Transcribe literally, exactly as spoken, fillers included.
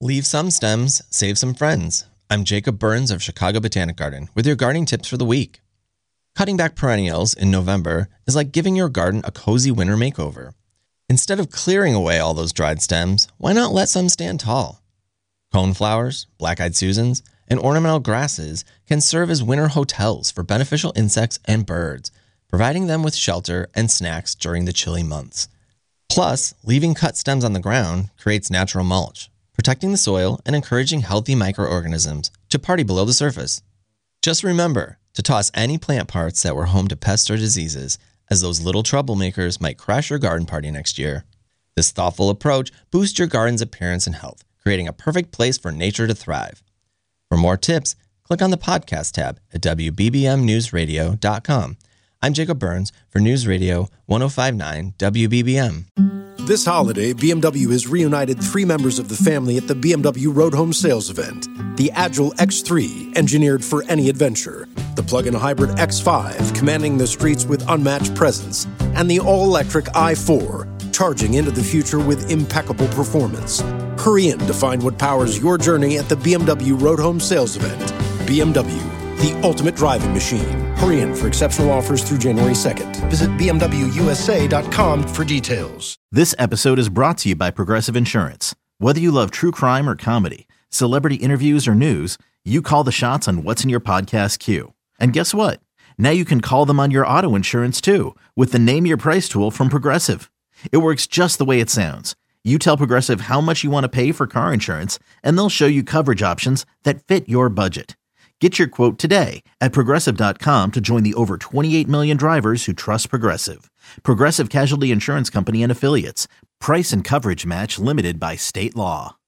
Leave some stems, save some friends. I'm Jacob Burns of Chicago Botanic Garden with your gardening tips for the week. Cutting back perennials in November is like giving your garden a cozy winter makeover. Instead of clearing away all those dried stems, why not let some stand tall? Coneflowers, black-eyed Susans, and ornamental grasses can serve as winter hotels for beneficial insects and birds, providing them with shelter and snacks during the chilly months. Plus, leaving cut stems on the ground creates natural mulch, protecting the soil and encouraging healthy microorganisms to party below the surface. Just remember to toss any plant parts that were home to pests or diseases, as those little troublemakers might crash your garden party next year. This thoughtful approach boosts your garden's appearance and health, creating a perfect place for nature to thrive. For more tips, click on the podcast tab at w b b m news radio dot com. I'm Jacob Burns for News Radio ten fifty-nine W B B M. This holiday, B M W has reunited three members of the family at the B M W Road Home Sales Event. The Agile X three, engineered for any adventure. The plug-in hybrid X five, commanding the streets with unmatched presence. And the all-electric i four, charging into the future with impeccable performance. Hurry in to find what powers your journey at the B M W Road Home Sales Event. B M W, the ultimate driving machine. Hurry in for exceptional offers through January second. Visit b m w u s a dot com for details. This episode is brought to you by Progressive Insurance. Whether you love true crime or comedy, celebrity interviews or news, you call the shots on what's in your podcast queue. And guess what? Now you can call them on your auto insurance too with the Name Your Price tool from Progressive. It works just the way it sounds. You tell Progressive how much you want to pay for car insurance, and they'll show you coverage options that fit your budget. Get your quote today at progressive dot com to join the over twenty-eight million drivers who trust Progressive. Progressive Casualty Insurance Company and Affiliates. Price and coverage match limited by state law.